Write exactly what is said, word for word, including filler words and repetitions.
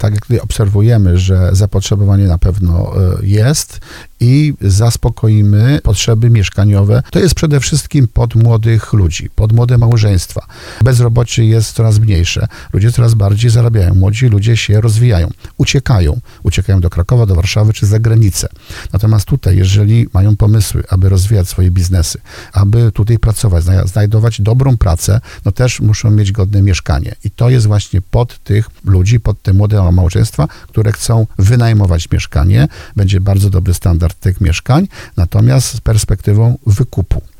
tak jak tutaj obserwujemy, że zapotrzebowanie na pewno jest i zaspokoimy potrzeby mieszkaniowe, to jest przede wszystkim pod młodych ludzi, pod młode małżeństwa. Bezrobocie jest coraz mniejsze, ludzie coraz bardziej zarabiają, młodzi ludzie się rozwijają, uciekają, uciekają do Krakowa, do Warszawy czy za granicę. Natomiast tutaj, jeżeli mają pomysły, aby rozwijać swoje biznesy, aby tutaj pracować, znajdować dobrą pracę, no też muszą mieć godne mieszkanie. I to jest właśnie pod tych ludzi, pod te młode małżeństwa, które chcą wynajmować mieszkanie. Będzie bardzo dobry standard tych mieszkań, natomiast z perspektywą wykupu.